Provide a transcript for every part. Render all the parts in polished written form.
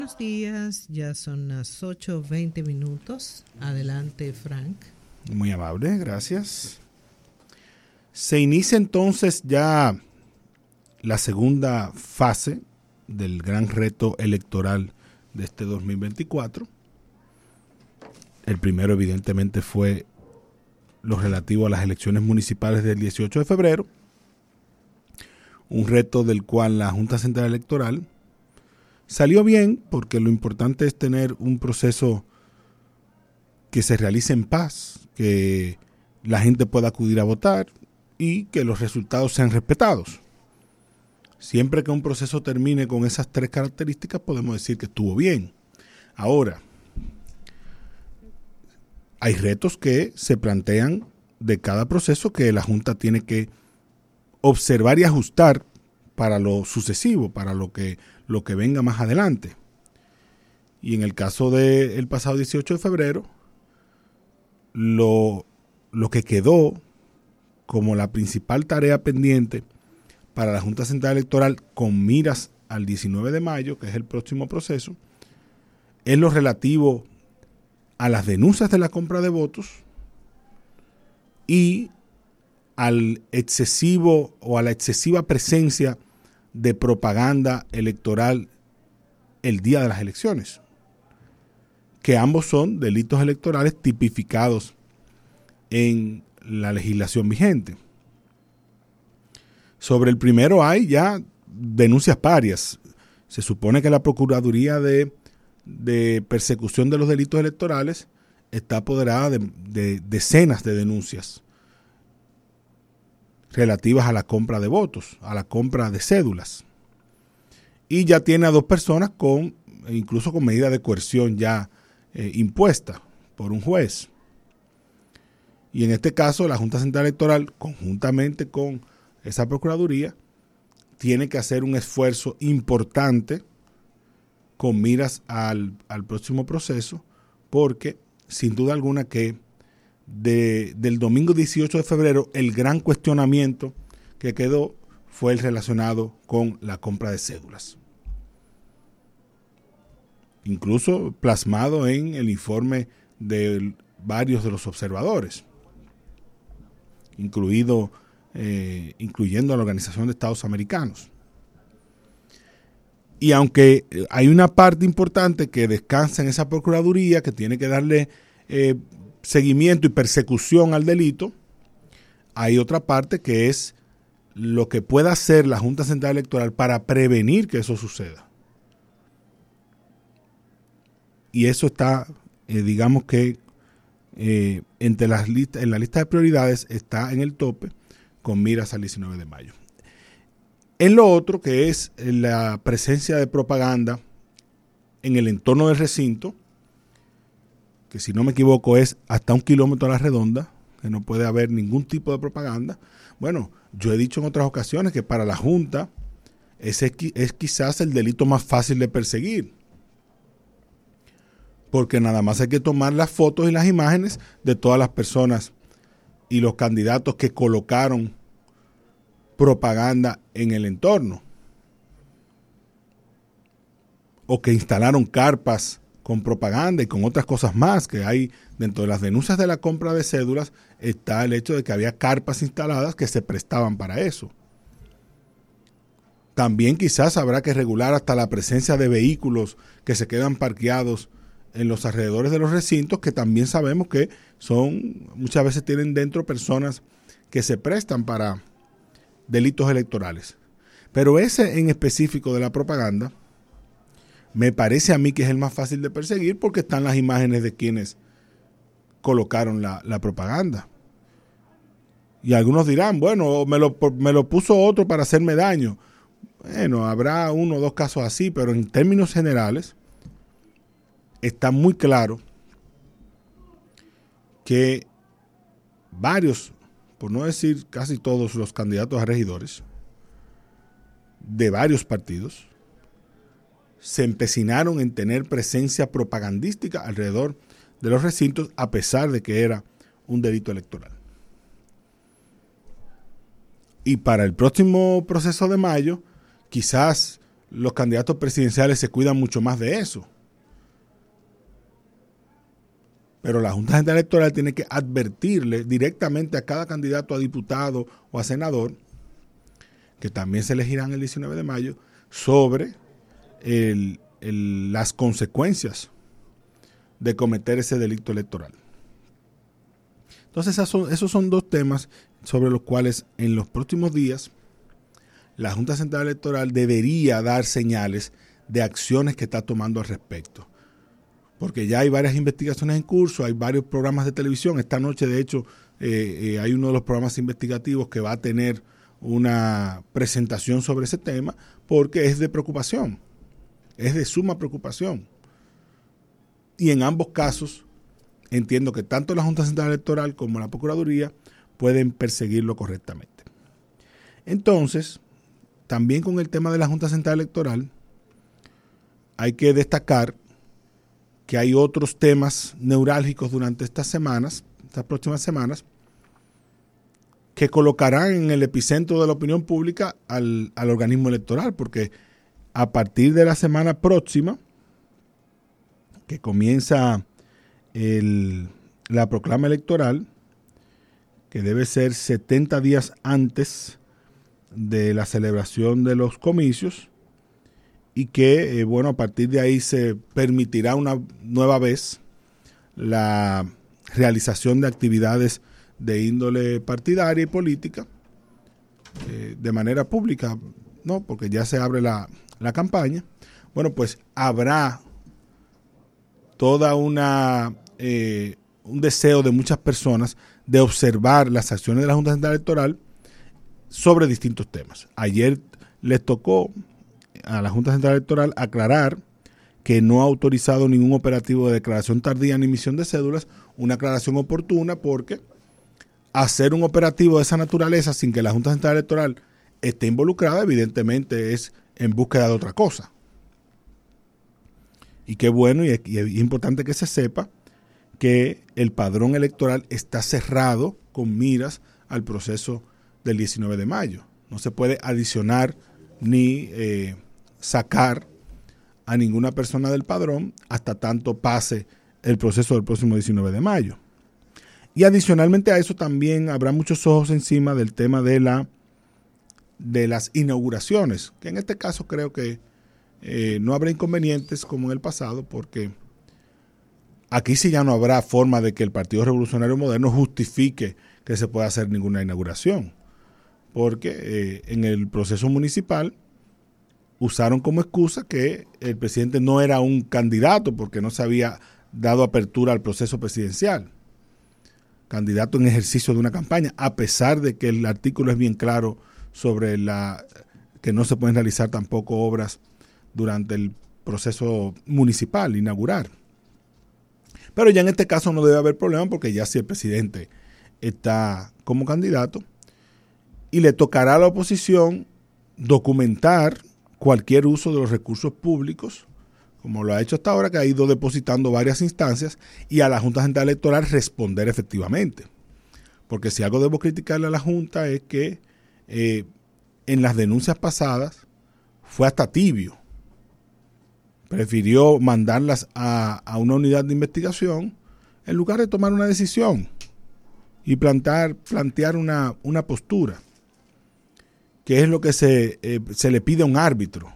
Buenos días, ya son las 8:20. Adelante, Frank. Muy amable, gracias. Se inicia entonces ya la segunda fase del gran reto electoral de este 2024. El primero, evidentemente, fue lo relativo a las elecciones municipales del 18 de febrero. Un reto del cual la Junta Central Electoral salió bien, porque lo importante es tener un proceso que se realice en paz, que la gente pueda acudir a votar y que los resultados sean respetados. Siempre que un proceso termine con esas tres características, podemos decir que estuvo bien. Ahora, hay retos que se plantean de cada proceso que la Junta tiene que observar y ajustar para lo sucesivo, para lo que venga más adelante. Y en el caso del pasado 18 de febrero, lo que quedó como la principal tarea pendiente para la Junta Central Electoral con miras al 19 de mayo, que es el próximo proceso, es lo relativo a las denuncias de la compra de votos y al excesivo o a la excesiva presencia de propaganda electoral el día de las elecciones, que ambos son delitos electorales tipificados en la legislación vigente. Sobre el primero hay ya denuncias varias. Se supone que la Procuraduría de Persecución de los Delitos Electorales está apoderada de decenas de denuncias relativas a la compra de votos, a la compra de cédulas. Y ya tiene a 2 personas incluso con medida de coerción ya impuesta por un juez. Y en este caso la Junta Central Electoral, conjuntamente con esa Procuraduría, tiene que hacer un esfuerzo importante con miras al próximo proceso, porque sin duda alguna que del domingo 18 de febrero el gran cuestionamiento que quedó fue el relacionado con la compra de cédulas. Incluso plasmado en el informe de varios de los observadores, incluyendo a la Organización de Estados Americanos. Y aunque hay una parte importante que descansa en esa Procuraduría, que tiene que darle seguimiento y persecución al delito, hay otra parte que es lo que pueda hacer la Junta Central Electoral para prevenir que eso suceda. Y eso está, digamos que en la lista de prioridades está en el tope con miras al 19 de mayo. En lo otro, que es la presencia de propaganda en el entorno del recinto, que si no me equivoco es hasta 1 kilómetro a la redonda, que no puede haber ningún tipo de propaganda. Bueno, yo he dicho en otras ocasiones que para la Junta ese es quizás el delito más fácil de perseguir, porque nada más hay que tomar las fotos y las imágenes de todas las personas y los candidatos que colocaron propaganda en el entorno o que instalaron carpas con propaganda y con otras cosas más que hay dentro de las denuncias de la compra de cédulas. Está el hecho de que había carpas instaladas que se prestaban para eso. También quizás habrá que regular hasta la presencia de vehículos que se quedan parqueados en los alrededores de los recintos, que también sabemos que muchas veces tienen dentro personas que se prestan para delitos electorales. Pero ese en específico de la propaganda me parece a mí que es el más fácil de perseguir, porque están las imágenes de quienes colocaron la propaganda. Y algunos dirán, bueno, me lo puso otro para hacerme daño. Bueno, habrá 1 o 2 casos así, pero en términos generales está muy claro que varios, por no decir casi todos los candidatos a regidores de varios partidos, se empecinaron en tener presencia propagandística alrededor de los recintos, a pesar de que era un delito electoral. Y para el próximo proceso de mayo, quizás los candidatos presidenciales se cuidan mucho más de eso. Pero la Junta Central Electoral tiene que advertirle directamente a cada candidato a diputado o a senador, que también se elegirán el 19 de mayo, sobre las consecuencias de cometer ese delito electoral. Entonces esos son dos temas sobre los cuales en los próximos días la Junta Central Electoral debería dar señales de acciones que está tomando al respecto. Porque ya hay varias investigaciones en curso, hay varios programas de televisión. Esta noche, de hecho, hay uno de los programas investigativos que va a tener una presentación sobre ese tema, porque es de preocupación, es de suma preocupación. Y en ambos casos, entiendo que tanto la Junta Central Electoral como la Procuraduría pueden perseguirlo correctamente. Entonces, también con el tema de la Junta Central Electoral, hay que destacar que hay otros temas neurálgicos durante estas próximas semanas, que colocarán en el epicentro de la opinión pública al organismo electoral, porque a partir de la semana próxima, que comienza la proclama electoral, que debe ser 70 días antes de la celebración de los comicios, y que, a partir de ahí se permitirá una nueva vez la realización de actividades de índole partidaria y política de manera pública, ¿no? Porque ya se abre la campaña. Bueno, pues habrá toda un deseo de muchas personas de observar las acciones de la Junta Central Electoral sobre distintos temas. Ayer les tocó a la Junta Central Electoral aclarar que no ha autorizado ningún operativo de declaración tardía ni emisión de cédulas, una aclaración oportuna, porque hacer un operativo de esa naturaleza sin que la Junta Central Electoral esté involucrada, evidentemente es en búsqueda de otra cosa. Y qué bueno, y es importante que se sepa que el padrón electoral está cerrado con miras al proceso del 19 de mayo. No se puede adicionar ni sacar a ninguna persona del padrón hasta tanto pase el proceso del próximo 19 de mayo. Y adicionalmente a eso también habrá muchos ojos encima del tema de las inauguraciones, que en este caso creo que no habrá inconvenientes como en el pasado, porque aquí sí ya no habrá forma de que el Partido Revolucionario Moderno justifique que se pueda hacer ninguna inauguración, porque en el proceso municipal usaron como excusa que el presidente no era un candidato porque no se había dado apertura al proceso presidencial, candidato en ejercicio de una campaña, a pesar de que el artículo es bien claro sobre que no se pueden realizar tampoco obras durante el proceso municipal, inaugurar. Pero ya en este caso no debe haber problema, porque ya si el presidente está como candidato, y le tocará a la oposición documentar cualquier uso de los recursos públicos, como lo ha hecho hasta ahora, que ha ido depositando varias instancias, y a la Junta Central Electoral responder efectivamente. Porque si algo debo criticarle a la Junta es que en las denuncias pasadas fue hasta tibio. Prefirió mandarlas a una unidad de investigación en lugar de tomar una decisión y plantear una postura, que es lo que se le pide a un árbitro.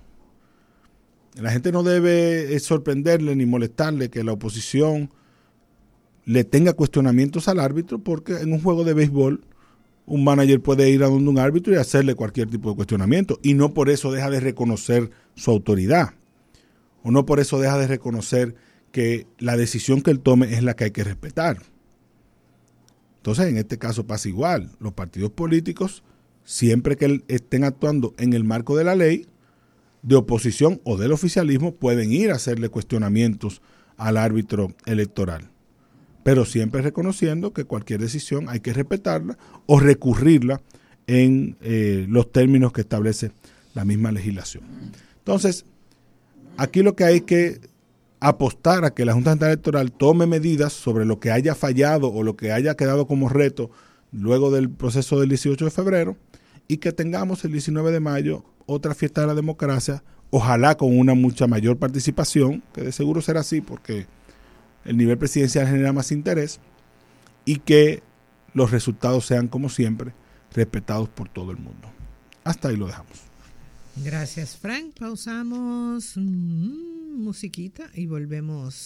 La gente no debe sorprenderle ni molestarle que la oposición le tenga cuestionamientos al árbitro, porque en un juego de béisbol un manager puede ir a donde un árbitro y hacerle cualquier tipo de cuestionamiento, y no por eso deja de reconocer su autoridad, o no por eso deja de reconocer que la decisión que él tome es la que hay que respetar. Entonces, en este caso pasa igual. Los partidos políticos, siempre que estén actuando en el marco de la ley, de oposición o del oficialismo, pueden ir a hacerle cuestionamientos al árbitro electoral, pero siempre reconociendo que cualquier decisión hay que respetarla o recurrirla en los términos que establece la misma legislación. Entonces, aquí lo que hay que apostar a que la Junta Central Electoral tome medidas sobre lo que haya fallado o lo que haya quedado como reto luego del proceso del 18 de febrero, y que tengamos el 19 de mayo otra fiesta de la democracia, ojalá con una mucha mayor participación, que de seguro será así porque el nivel presidencial genera más interés, y que los resultados sean, como siempre, respetados por todo el mundo. Hasta ahí lo dejamos. Gracias, Frank. Pausamos musiquita y volvemos